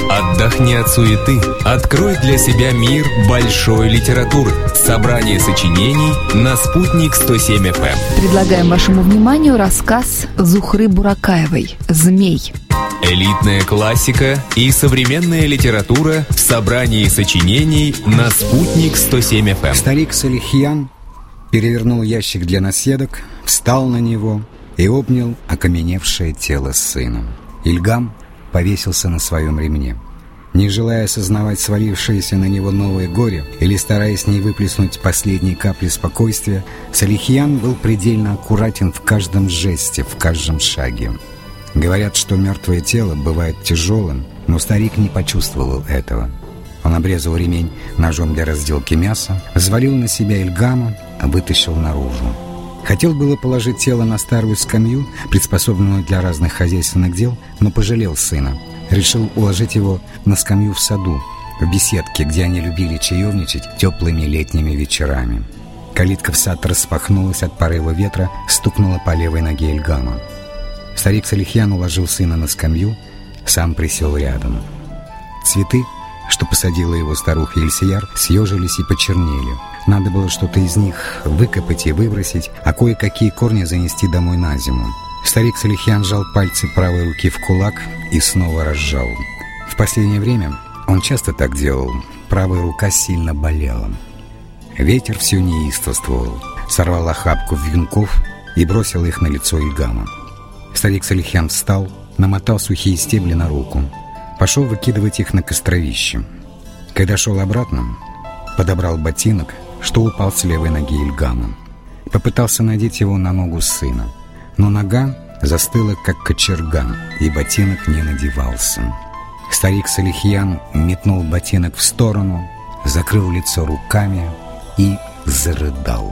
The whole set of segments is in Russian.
Отдохни от суеты. Открой для себя мир большой литературы. Собрание сочинений на «Спутник 107 FM». Предлагаем вашему вниманию рассказ Зухры Буракаевой «Змей». Элитная классика и современная литература в собрании сочинений на «Спутник 107 FM». Старик Салихьян перевернул ящик для наседок, встал на него и обнял окаменевшее тело сына. Ильгам повесился на своем ремне. Не желая осознавать свалившееся на него новое горе или стараясь не выплеснуть последние капли спокойствия, Салихьян был предельно аккуратен в каждом жесте, в каждом шаге. Говорят, что мертвое тело бывает тяжелым, но старик не почувствовал этого. Он обрезал ремень ножом для разделки мяса, взвалил на себя Ильгама, вытащил наружу. Хотел было положить тело на старую скамью, приспособленную для разных хозяйственных дел, но пожалел сына. Решил уложить его на скамью в саду, в беседке, где они любили чаевничать теплыми летними вечерами. Калитка в сад распахнулась от порыва ветра, стукнула по левой ноге Ильгама. Старик Салихьян уложил сына на скамью, сам присел рядом. Цветы, что посадила его старуха Ильсияр, съежились и почернели. Надо было что-то из них выкопать и выбросить, а кое-какие корни занести домой на зиму. Старик Салихьян сжал пальцы правой руки в кулак и снова разжал. В последнее время он часто так делал. Правая рука сильно болела. Ветер все неистовствовал, сорвал охапку вьюнков и бросил их на лицо Ильгама. Старик Салихьян встал, намотал сухие стебли на руку, пошел выкидывать их на костровище. Когда шел обратно, подобрал ботинок, что упал с левой ноги Ильгама. Попытался надеть его на ногу сына, но нога застыла, как кочерга, и ботинок не надевался. Старик Салихьян метнул ботинок в сторону, закрыл лицо руками и зарыдал.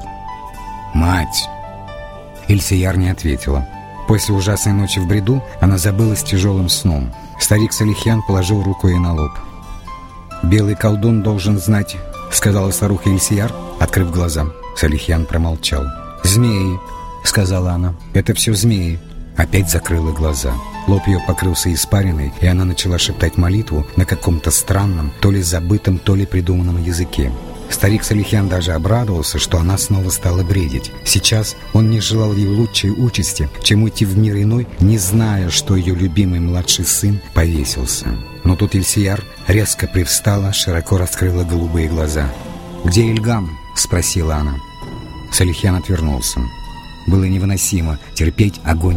«Мать!» Ильсияр не ответила. После ужасной ночи в бреду она забылась тяжелым сном. Старик Салихьян положил руку ей на лоб. «Белый колдун должен знать», — сказала старуха Ильсияр, открыв глаза. Салихьян промолчал. «Змеи», — сказала она, — «это все змеи». Опять закрыла глаза. Лоб ее покрылся испариной, и она начала шептать молитву на каком-то странном, то ли забытом, то ли придуманном языке. Старик Салихьян даже обрадовался, что она снова стала бредить. Сейчас он не желал ей лучшей участи, чем уйти в мир иной, не зная, что ее любимый младший сын повесился. Но тут Ильсияр резко привстала, широко раскрыла голубые глаза. «Где Ильгам?» — спросила она. Салихьян отвернулся. Было невыносимо терпеть огонь